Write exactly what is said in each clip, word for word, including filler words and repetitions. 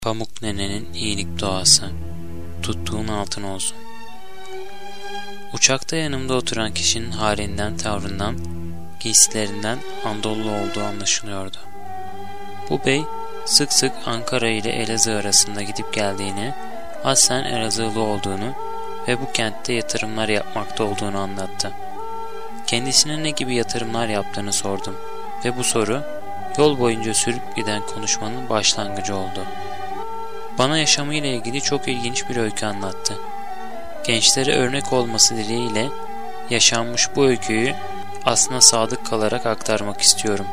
Pamuk Nene'nin iyilik duası. Tuttuğun altın olsun. Uçakta yanımda oturan kişinin halinden, tavrından, giysilerinden Anadolu olduğu anlaşılıyordu. Bu bey sık sık Ankara ile Elazığ arasında gidip geldiğini, aslen Elazığlı olduğunu ve bu kentte yatırımlar yapmakta olduğunu anlattı. Kendisine ne gibi yatırımlar yaptığını sordum ve bu soru yol boyunca sürüp giden konuşmanın başlangıcı oldu. Bana yaşamıyla ilgili çok ilginç bir öykü anlattı. Gençlere örnek olması dileğiyle yaşanmış bu öyküyü aslına sadık kalarak aktarmak istiyorum.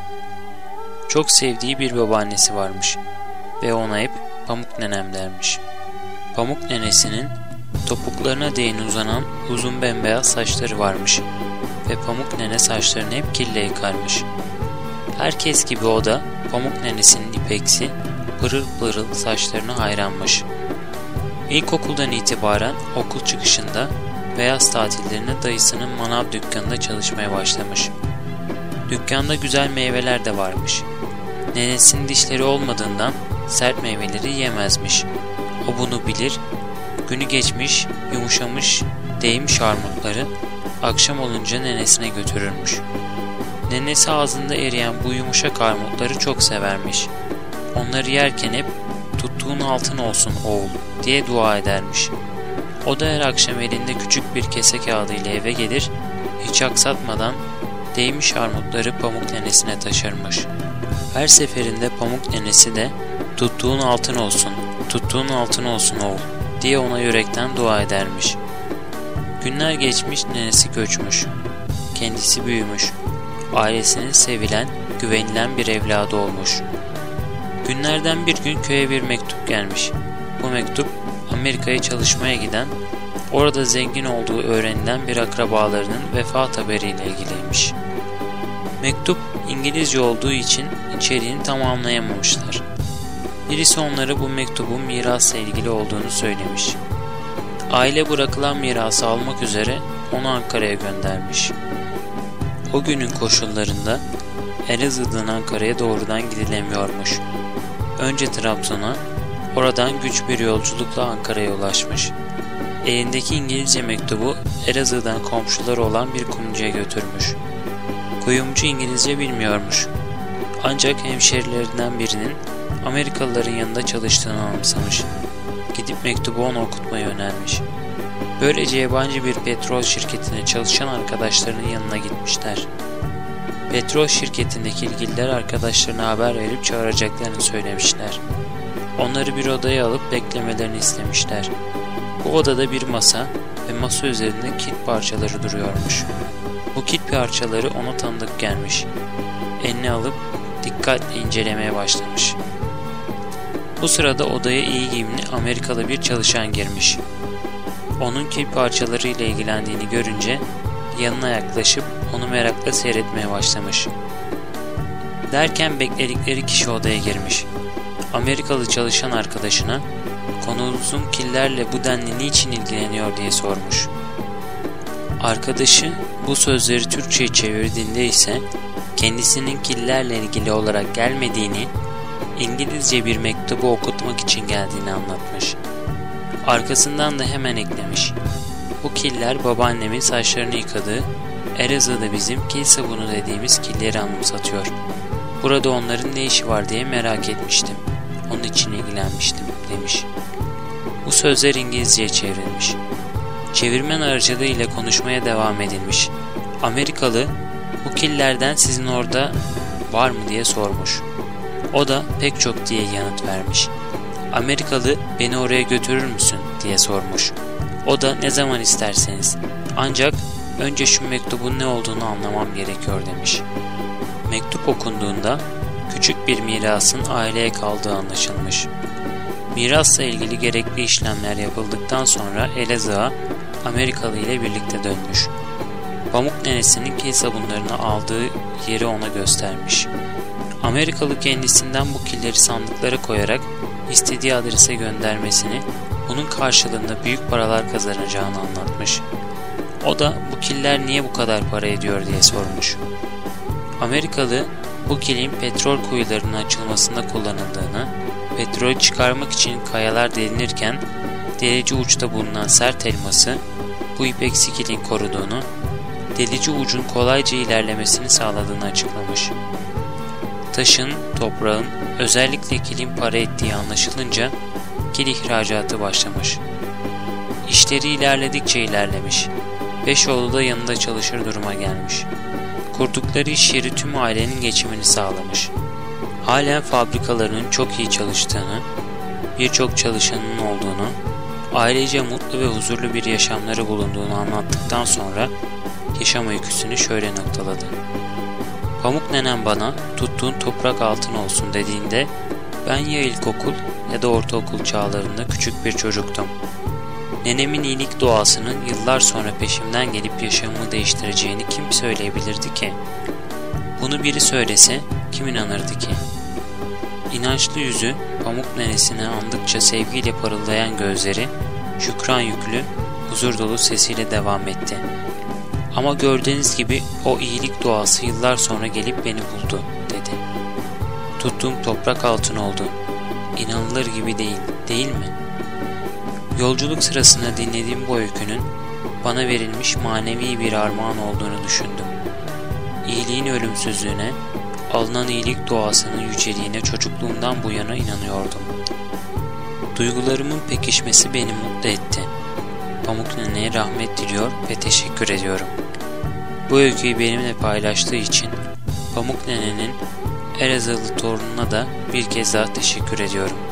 Çok sevdiği bir babaannesi varmış ve ona hep Pamuk Nenem dermiş. Pamuk Nenesinin topuklarına değin uzanan uzun bembeyaz saçları varmış ve Pamuk Nene saçlarını hep kirle yıkarmış. Herkes gibi o da Pamuk Nenesinin ipeksi, pırıl pırıl saçlarına hayranmış. İlkokuldan itibaren okul çıkışında ve yaz tatillerinde dayısının manav dükkanında çalışmaya başlamış. Dükkanda güzel meyveler de varmış. Nenesinin dişleri olmadığından sert meyveleri yiyemezmiş. O bunu bilir, günü geçmiş, yumuşamış, değmiş armutları akşam olunca nenesine götürürmüş. Nenesi ağzında eriyen bu yumuşak armutları çok severmiş. Onları yerken hep tuttuğun altın olsun oğul diye dua edermiş. O da her akşam elinde küçük bir kese kağıdı ile eve gelir, hiç aksatmadan değmiş armutları Pamuk Nenesine taşırmış. Her seferinde Pamuk Nenesi de tuttuğun altın olsun, tuttuğun altın olsun oğul diye ona yürekten dua edermiş. Günler geçmiş, nenesi göçmüş. Kendisi büyümüş. Ailesinin sevilen, güvenilen bir evladı olmuş. Günlerden bir gün köye bir mektup gelmiş. Bu mektup Amerika'ya çalışmaya giden, orada zengin olduğu öğrenilen bir akrabalarının vefat haberiyle ilgiliymiş. Mektup İngilizce olduğu için içeriğini tamamlayamamışlar. Birisi onlara bu mektubun mirasla ilgili olduğunu söylemiş. Aile bırakılan mirası almak üzere onu Ankara'ya göndermiş. O günün koşullarında Elazığ'dan Ankara'ya doğrudan gidilemiyormuş. Önce Trabzon'a, oradan güç bir yolculukla Ankara'ya ulaşmış. Elindeki İngilizce mektubu Elazığ'dan komşuları olan bir kuyumcuya götürmüş. Kuyumcu İngilizce bilmiyormuş. Ancak hemşerilerinden birinin Amerikalıların yanında çalıştığını anımsamış. Gidip mektubu ona okutmayı önermiş. Böylece yabancı bir petrol şirketine çalışan arkadaşlarının yanına gitmişler. Petrol şirketindeki ilgililer arkadaşlarına haber verip çağıracaklarını söylemişler. Onları bir odaya alıp beklemelerini istemişler. Bu odada bir masa ve masa üzerinde kit parçaları duruyormuş. Bu kit parçaları ona tanıdık gelmiş. Eline alıp dikkatle incelemeye başlamış. Bu sırada odaya iyi giyimli Amerikalı bir çalışan girmiş. Onun kil parçaları ile ilgilendiğini görünce yanına yaklaşıp onu merakla seyretmeye başlamış. Derken bekledikleri kişi odaya girmiş. Amerikalı çalışan arkadaşına konunuzun killerle bu denli niçin ilgileniyor diye sormuş. Arkadaşı bu sözleri Türkçe'ye çevirdiğinde ise kendisinin killerle ilgili olarak gelmediğini, İngilizce bir mektubu okutmak için geldiğini anlatmış. Arkasından da hemen eklemiş. Bu killer babaannemin saçlarını yıkadığı, Elazığ'da bizim kil sabunu dediğimiz killeri anımsatıyor. Burada onların ne işi var diye merak etmiştim. Onun için ilgilenmiştim demiş. Bu sözler İngilizceye çevrilmiş. Çevirmen aracılığıyla konuşmaya devam edilmiş. Amerikalı bu killerden sizin orada var mı diye sormuş. O da pek çok diye yanıt vermiş. Amerikalı beni oraya götürür müsün diye sormuş. O da ne zaman isterseniz. Ancak önce şu mektubun ne olduğunu anlamam gerekiyor demiş. Mektup okunduğunda küçük bir mirasın aileye kaldığı anlaşılmış. Mirasla ilgili gerekli işlemler yapıldıktan sonra Elazığ'a Amerikalı ile birlikte dönmüş. Pamuk Nenesinin kil sabunlarını aldığı yeri ona göstermiş. Amerikalı kendisinden bu killeri sandıklara koyarak istediği adrese göndermesini, bunun karşılığında büyük paralar kazanacağını anlatmış. O da bu killer niye bu kadar para ediyor diye sormuş. Amerikalı bu kilin petrol kuyularının açılmasında kullanıldığını petrol çıkarmak için kayalar delinirken delici uçta bulunan sert elması bu ipek sikilin koruduğunu, delici ucun kolayca ilerlemesini sağladığını açıklamış. Taşın, toprağın, özellikle kilin para ettiği anlaşılınca kil ihracatı başlamış. İşleri ilerledikçe ilerlemiş. Beş oğlu da yanında çalışır duruma gelmiş. Kurdukları iş yeri tüm ailenin geçimini sağlamış. Halen fabrikalarının çok iyi çalıştığını, birçok çalışanın olduğunu, ailece mutlu ve huzurlu bir yaşamları bulunduğunu anlattıktan sonra yaşam öyküsünü şöyle noktaladı. Pamuk nenem bana tuttuğun toprak altın olsun dediğinde ben ya ilkokul ya da ortaokul çağlarında küçük bir çocuktum. Nenemin iyilik doğasının yıllar sonra peşimden gelip yaşamımı değiştireceğini kim söyleyebilirdi ki? Bunu biri söylese kim inanırdı ki? İnançlı yüzü, Pamuk nenesini andıkça sevgiyle parıldayan gözleri, şükran yüklü, huzur dolu sesiyle devam etti. Ama gördüğünüz gibi o iyilik doğası yıllar sonra gelip beni buldu, dedi. Tuttuğum toprak altın oldu. İnanılır gibi değil, değil mi? Yolculuk sırasında dinlediğim bu öykünün bana verilmiş manevi bir armağan olduğunu düşündüm. İyiliğin ölümsüzlüğüne, alınan iyilik doğasının yüceliğine çocukluğumdan bu yana inanıyordum. Duygularımın pekişmesi beni mutlu etti. Pamuk Nene'ye rahmet diliyor ve teşekkür ediyorum. Bu öyküyü benimle paylaştığı için Pamuk Nene'nin Elazığlı torununa da bir kez daha teşekkür ediyorum.